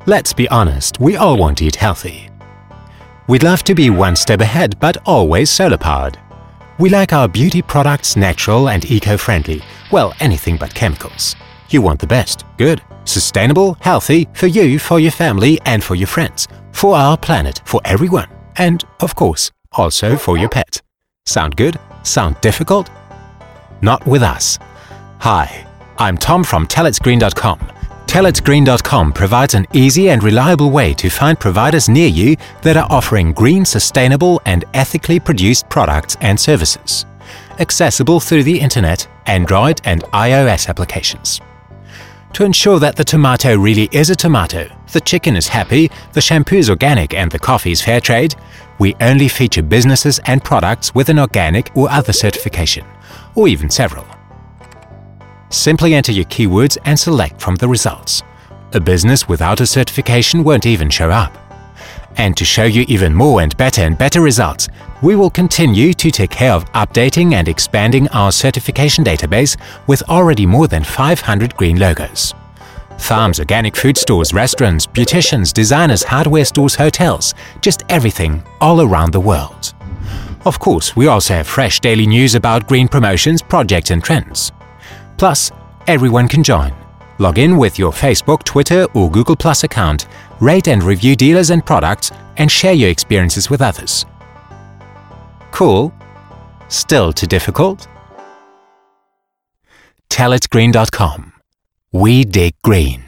Let's be honest, we all want to eat healthy. We'd love to be one step ahead, but always solar-powered. We like our beauty products natural and eco-friendly, well, anything but chemicals. You want the best, good, sustainable, healthy, for you, for your family and for your friends, for our planet, for everyone, and, of course, also for your pet. Sound good? Sound difficult? Not with us. Hi, I'm Tom from TellIt'sGreen.com. TellIt'sGreen.com provides an easy and reliable way to find providers near you that are offering green, sustainable and ethically produced products and services. Accessible through the internet, Android and iOS applications. To ensure that the tomato really is a tomato, the chicken is happy, the shampoo is organic and the coffee is fair trade, we only feature businesses and products with an organic or other certification, or even several. Simply enter your keywords and select from the results. A business without a certification won't even show up. And to show you even more and better results, we will continue to take care of updating and expanding our certification database with already more than 500 green logos. Farms, organic food stores, restaurants, beauticians, designers, hardware stores, hotels, just everything all around the world. Of course, we also have fresh daily news about green promotions, projects and trends. Plus, everyone can join. Log in with your Facebook, Twitter or Google Plus account, rate and review dealers and products, and share your experiences with others. Cool? Still too difficult? TellIt'sGreen.com. We dig green.